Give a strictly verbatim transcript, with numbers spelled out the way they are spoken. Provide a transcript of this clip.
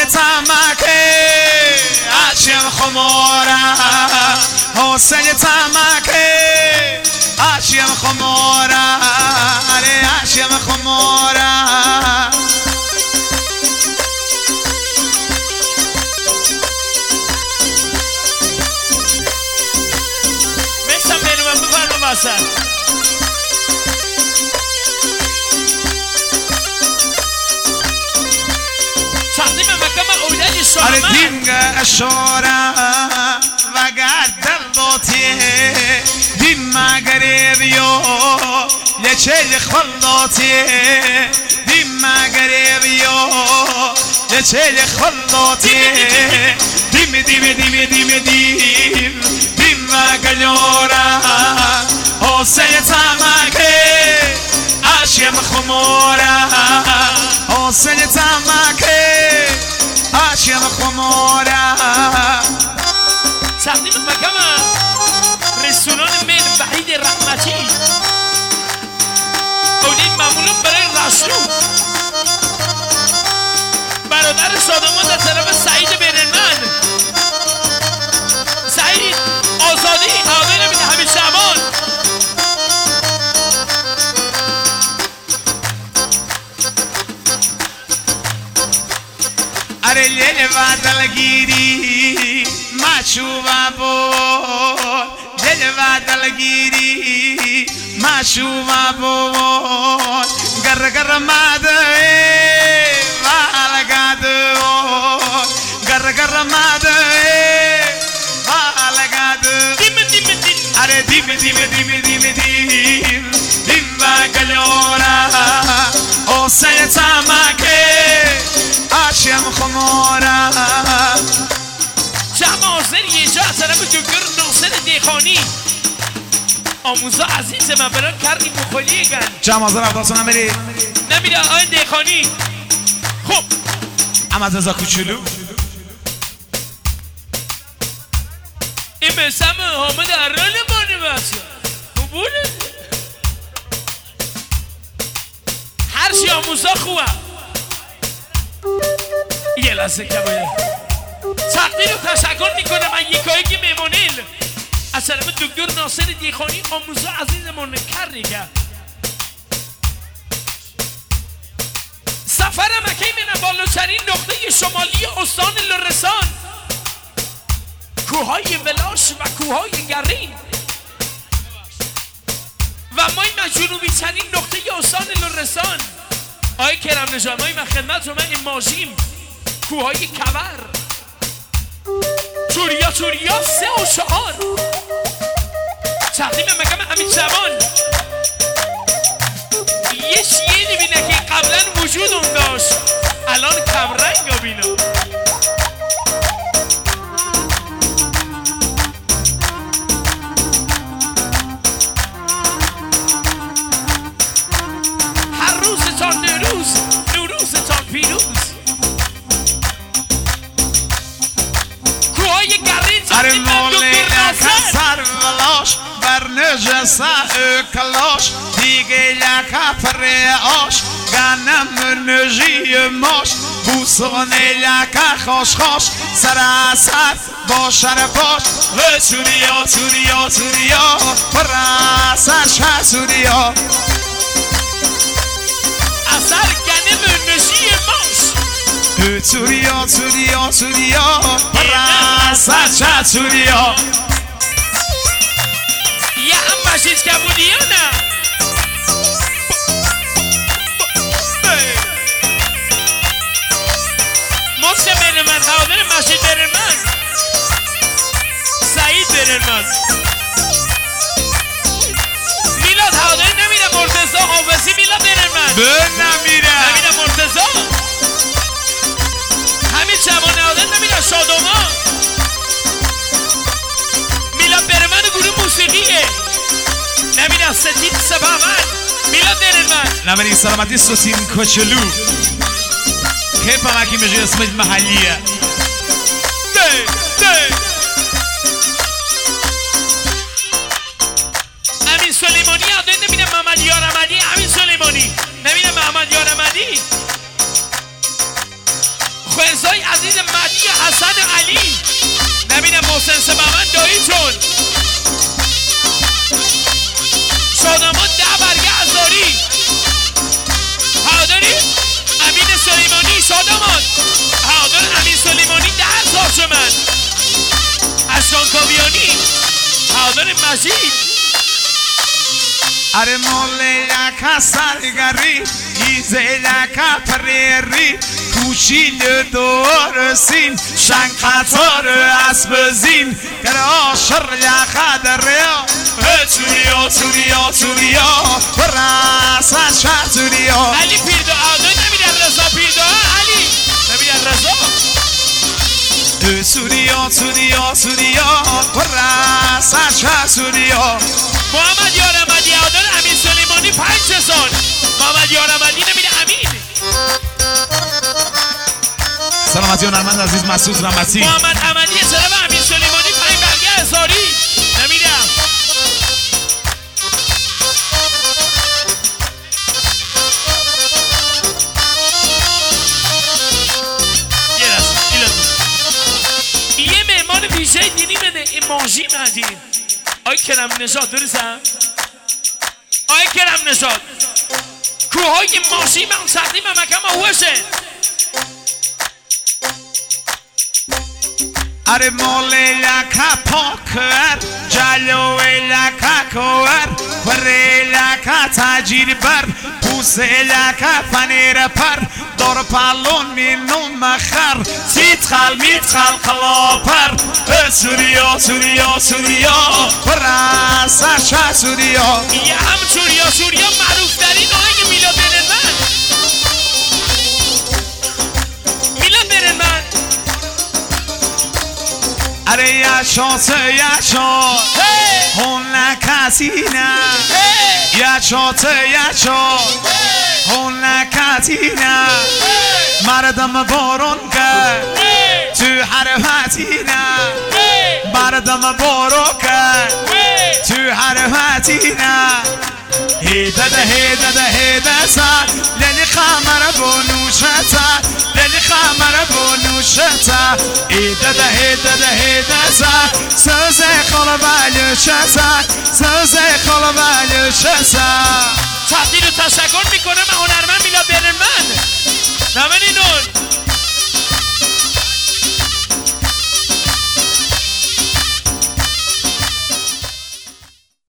تمکه عشق خماره حسین تمکه عشق خماره اره عشق خماره میسم بینو من بفرم باسن تقدیم مکم اولادی شما اره دینگ اشاره و گردر دوتیه دیم مگریبیو لچه خلوتیه دیم مگریبیو لچه خلوتیه دیم دیم دیم دیم دیم دیم مگلیورا حسین تمکه عشق خموره حسین تمکه عشق خموره تقدیم مکم رستوران من وحید رحمتی اولین معمولون برای رسلو برادر سادمان در طرف سعید برنمن سعید آزادی آقای نمید همین شعبان اره لیل و دلگیری مشوبه بود لیل و دلگیری مشوبه بود گر گر مده والگده گر گر مده والگده دیم دیم دیم اره دیم دیم دیم دیم دیم دیم و گلیوره حسین تمکه عشق خماره جمع حاضر یه جا از طرف دکتر ناصر دیخانی آموزا عزیز من برای کردی بخولی گن جمع حاضر افتادتون هم برید نمیره آقای دیخانی خب اما رضا کوچولو این مثل حامد ارال بانه بسید خوبونه هر چی آموزا خوبه یه لحظه کبایه تقدیر و تشکر میکنم من یکایی که میمونیل از طرف دکتر ناصر دیخانی آموزا عزیزمون کردی کرد سفر مکه من بالاترین نقطه شمالی استان لرستان کوههای ولاش و کوههای گرین و مای من جنوبی ترین نقطه استان لرستان آقای کرم نژاد من خدمت رو من این ماژیم کوههای کور توریا توریا سه و چهار تقدیم مکم امید زمان یه چیه نبینه که قبلا وجود اون داشت الان کمرنگ ها بینا هر روزتان نوروز نوروزتان پیروز کوهای گرین اره تقدیم من مولی دکتر ناصر سر ولاش بر نجسه کلاش دیگه لکه پریاش گنم نجی ماش بوسانه لکه خوش خوش سر اصد باشر باش سوریا سوریا سوریا پرسش ها سوریا اثر گنم نجی ماش سوریا سوریا سوریا پرسش ها سوریا یه هم مشید که بودی یا نه محسن برنمن حاضر مشید برنمن سعید برنمن میلاد حاضر نمیره مرتضی حافظی میلاد برنمن به نمیره نمیره مرتضی همین جوانه حاضر نمیره شادوما میلاد برنمن گروه موسیقیه نمیره ستین سبامن میلاد برنمن نمیری سلامتی سوسین کوچلو که پاکی میشه اسمت محلیه ده ده امین سلیمانی یاده نمیره محمد یارمدی امین سلیمانی نمیره محمد یارمدی خوزای عزیز چون شادمان ده برگه ازاری هاداری امین سلیمانی شادمان هادار امین سلیمانی ده هزار تومن اشکان کاویانی هادار مجید اره مولیکا سرگری ایزیلکا پریری کوچیل دور سین شنگ قطار اسب زین گر آشر یخا دریا توریا توریا توریا براسا شا توریا علی پیردو آدای نمیدن رضا پیردو علی نمیدن رضا سوریا سوریا سوریا براسا شا سوریا محمد یارمدی آدار امین سلیمانی پنج هزار محمد یارمدی نمیده امین سلامتی هنرمند عزیز مسعود رحمتی محمد احمدی سلام امین سلیمانی پنج برگه هزاری نمیدم یه دست یه مهمان ویژه دینی بده ایماجی مدین آی کرم نژاد درستم آی کرم نژاد کوهای ماشی من سردی من مکم آوشه اره مولیکا پاکر جلویلکا کور وریلکا تاجیر بر پوسیلکا فنیر پر دور پالون مینو مخر سیت خال میت خال خلاپر سوریا سوریا سوریا براسا شا سوریا یه هم سوریا سوریا معروف ترین آهنگ میلاد برنمن میلاد برنمن اره یاشات یاشات هون نکاتینا یاشات یاشات هون نکاتینا مردم بارون کرد تو حرفتینا مردم بارون کرد تو حرفتینا هیده ده هیده ده هیده سا لیلی خمر بونوشتا لیلی خمر بونوشتا هیده ده هیده ده هیده سا سوزه خالا بلوشتا سوزه خالا بلوشتا تقدیر و تشکر میکنم هنرمند میلاد برنمن نمنینون